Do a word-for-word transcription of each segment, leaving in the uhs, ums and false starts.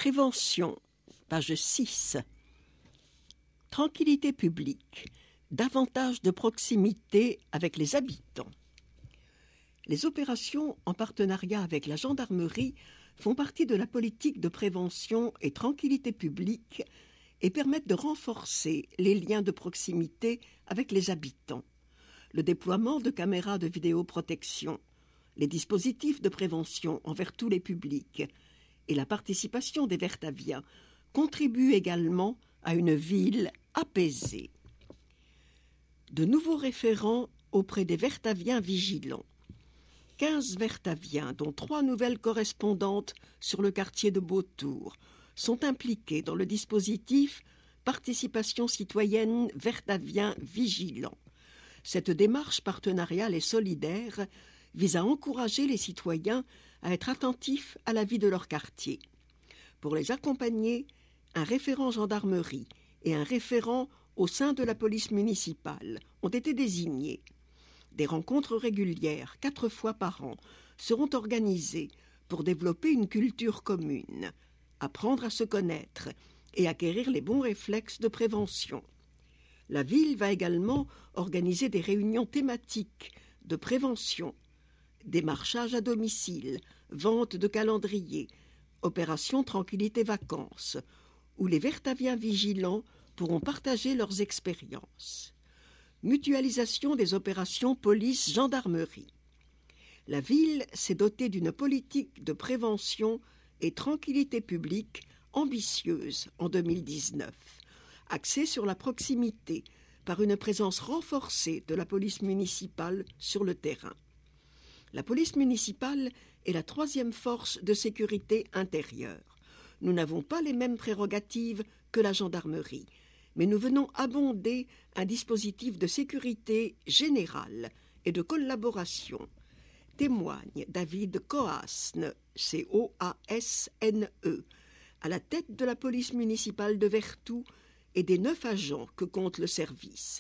Prévention, page six. Tranquillité publique, davantage de proximité avec les habitants. Les opérations en partenariat avec la gendarmerie font partie de la politique de prévention et tranquillité publique et permettent de renforcer les liens de proximité avec les habitants. Le déploiement de caméras de vidéoprotection, les dispositifs de prévention envers tous les publics et la participation des Vertaviens contribuent également à une ville apaisée. De nouveaux référents auprès des Vertaviens vigilants. quinze Vertaviens, dont trois nouvelles correspondantes sur le quartier de Beautour, sont impliqués dans le dispositif Participation citoyenne Vertavien vigilant. Cette démarche partenariale et solidaire vise à encourager les citoyens à être attentifs à la vie de leur quartier. Pour les accompagner, un référent gendarmerie et un référent au sein de la police municipale ont été désignés. Des rencontres régulières, quatre fois par an, seront organisées pour développer une culture commune, apprendre à se connaître et acquérir les bons réflexes de prévention. La ville va également organiser des réunions thématiques de prévention, démarchage à domicile, vente de calendrier, opération tranquillité vacances, où les Vertaviens vigilants pourront partager leurs expériences. Mutualisation des opérations police-gendarmerie. La ville s'est dotée d'une politique de prévention et tranquillité publique ambitieuse en deux mille dix-neuf, axée sur la proximité par une présence renforcée de la police municipale sur le terrain. La police municipale est la troisième force de sécurité intérieure. Nous n'avons pas les mêmes prérogatives que la gendarmerie, mais nous venons abonder un dispositif de sécurité générale et de collaboration, témoigne David Coasne, C O A S N E, à la tête de la police municipale de Vertou et des neuf agents que compte le service.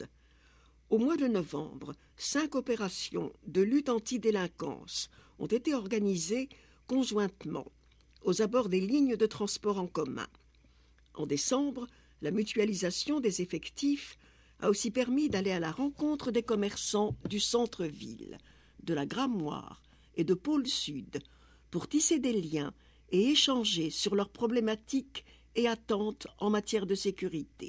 Au mois de novembre, cinq opérations de lutte anti-délinquance ont été organisées conjointement aux abords des lignes de transport en commun. En décembre, la mutualisation des effectifs a aussi permis d'aller à la rencontre des commerçants du centre-ville, de la Grammoire et de Pôle Sud pour tisser des liens et échanger sur leurs problématiques et attentes en matière de sécurité.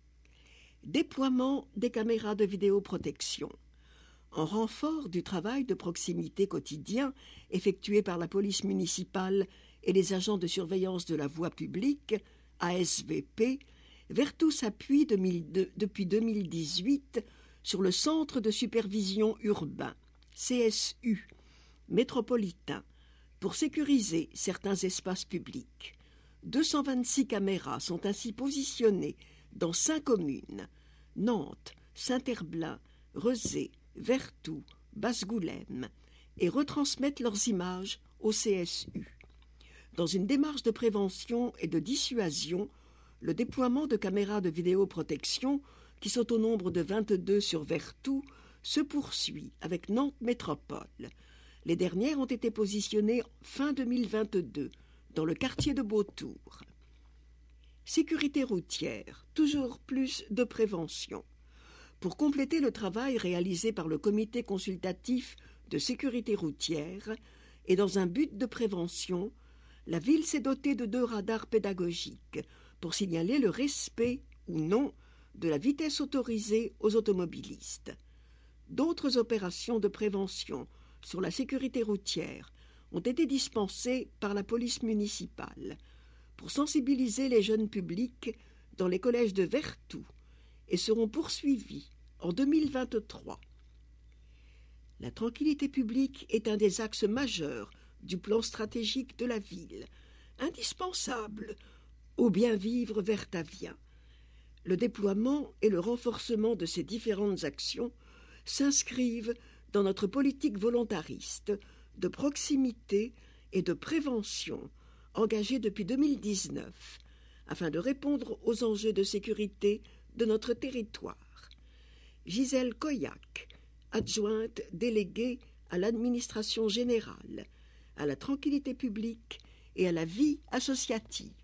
Déploiement des caméras de vidéoprotection. En renfort du travail de proximité quotidien effectué par la police municipale et les agents de surveillance de la voie publique, A S V P, Vertou s'appuie depuis deux mille dix-huit sur le Centre de supervision urbain, C S U, métropolitain, pour sécuriser certains espaces publics. deux cent vingt-six caméras sont ainsi positionnées dans cinq communes, Nantes, Saint-Herblain, Rezé, Vertou, Basse-Goulême, et retransmettent leurs images au C S U. Dans une démarche de prévention et de dissuasion, le déploiement de caméras de vidéoprotection, qui sont au nombre de vingt-deux sur Vertou, se poursuit avec Nantes Métropole. Les dernières ont été positionnées fin deux mille vingt-deux dans le quartier de Beautour. Sécurité routière, toujours plus de prévention. Pour compléter le travail réalisé par le comité consultatif de sécurité routière et dans un but de prévention, la ville s'est dotée de deux radars pédagogiques pour signaler le respect ou non de la vitesse autorisée aux automobilistes. D'autres opérations de prévention sur la sécurité routière ont été dispensées par la police municipale pour sensibiliser les jeunes publics dans les collèges de Vertou et seront poursuivies en deux mille vingt-trois. La tranquillité publique est un des axes majeurs du plan stratégique de la ville, indispensable au bien-vivre vertavien. Le déploiement et le renforcement de ces différentes actions s'inscrivent dans notre politique volontariste de proximité et de prévention engagée depuis deux mille dix-neuf afin de répondre aux enjeux de sécurité de notre territoire. Gisèle Coyac, adjointe déléguée à l'administration générale, à la tranquillité publique et à la vie associative.